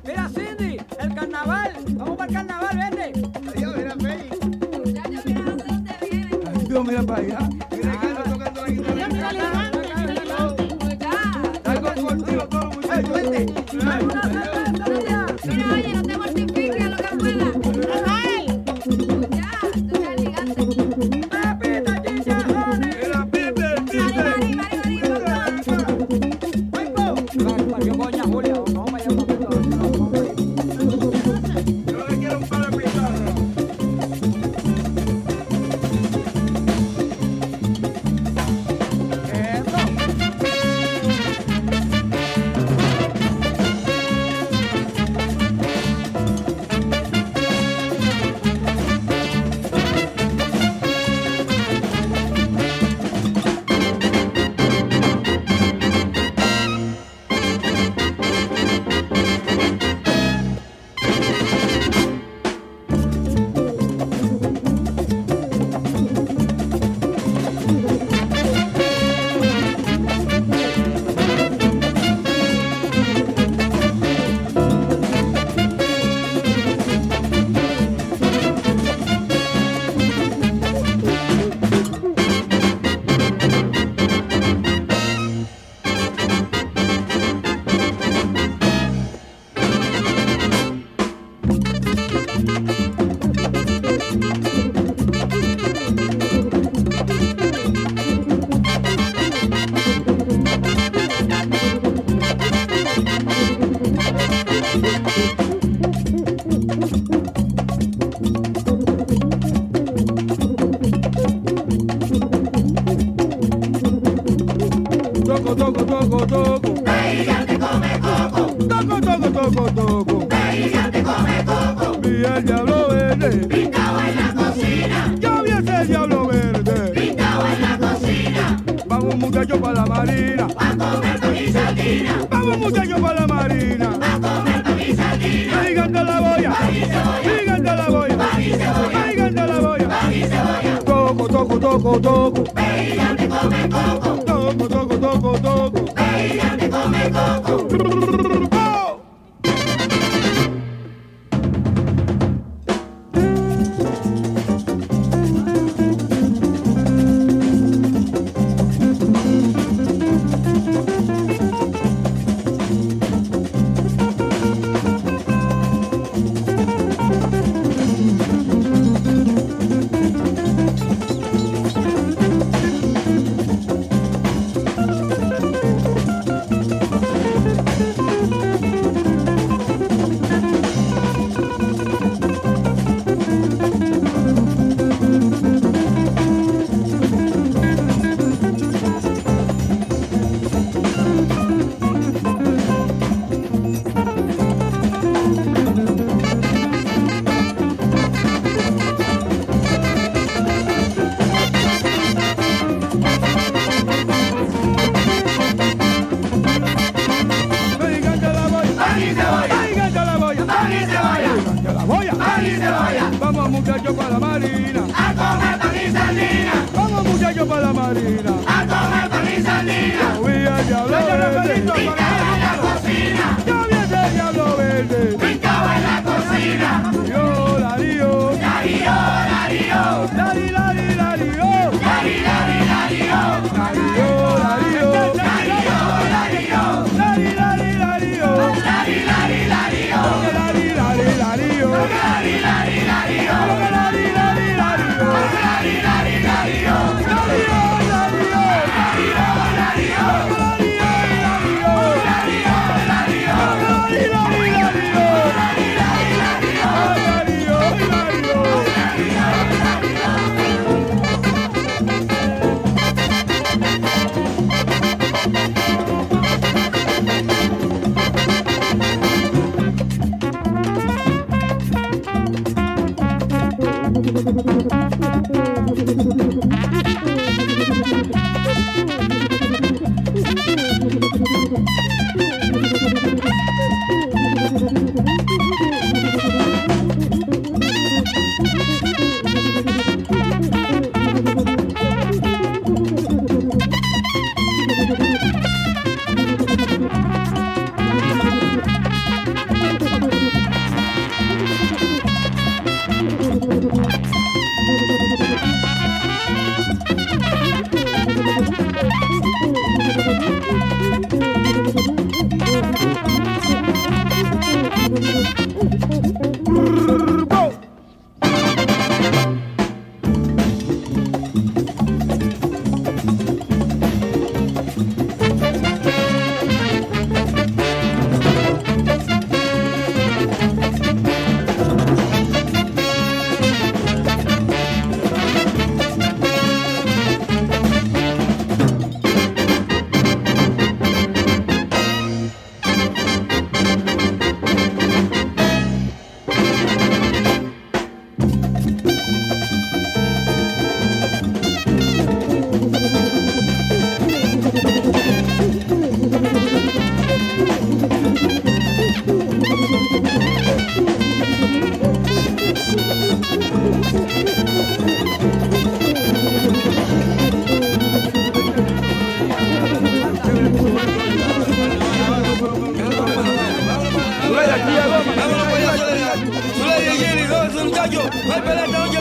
Mira, Cindy, el carnaval. Vamos para el carnaval, vente. Adiós, mira, Feli. Muchachos, mira dónde vienen. Ay, Dios, mira para allá. Mira, Carlos tocando la guitarra. Algo contigo, todo, muchachos. Mira, oye, no te mortifiques lo que pueda. Rafael. Ya, tú eres elegante. Pepita, chicharrones. Mira, Pepe, Mari, Mari, Yo coña, Julia. Vamos para allá un momento. yo le quiero un par de guitarras. Toco, toco, toco, toco. Ella te come coco, Toco, toco, toco, toco. ella te come coco, Vi el diablo verde. pintado en la cocina, Yo vi ese diablo verde. pintado en la cocina, Vamos muchachos para la marina. a comer pan y sardina, Vamos muchachos para la marina. a comer pan y sardina, Gigante la boya. Gigante la boya. Gigante la boya. pan y cebolla. Toco, toco, toco, toco. Ella te come coco, Toco, toco, toco, toco. ella te come coco. ¡Oh! Gigante la boya. Pan y cebolla, Gigante la boya. pan y cebolla, Gigante la boya. pan y cebolla, Vamos muchachos para la marina. a comer pan y sardina, Vamos muchachos para la marina. a comer pan y sardina, Yo vi el diablo verde. pintado en la cocina, Yo vi ese diablo verde. pintado en la cocina. Yo la dio. Darío, Darío, Lari, lari, lari, oh. Dari, Dari, Darío, Lari, oh, lari, oh. Darío, Darío, Lari, lari, lari, oh. Dari, Dari, Darío, Lari, lari, lari, oh. Dari, Dari, Darío, Lari, lari, lari, oh. Dari, Dari, Darío, Lari, oh, lari, oh. Darío, Darío, Lari, oh, lari, oh. Darío, Darío, Lari, lari, lari, oh. Dari, Dari, Darío, Lari, oh, lari, oh. Vámonos para allá, Soledad. Soledad y Jenny, ¿dónde son, muchachos? ¡Ay, pelea esta noche!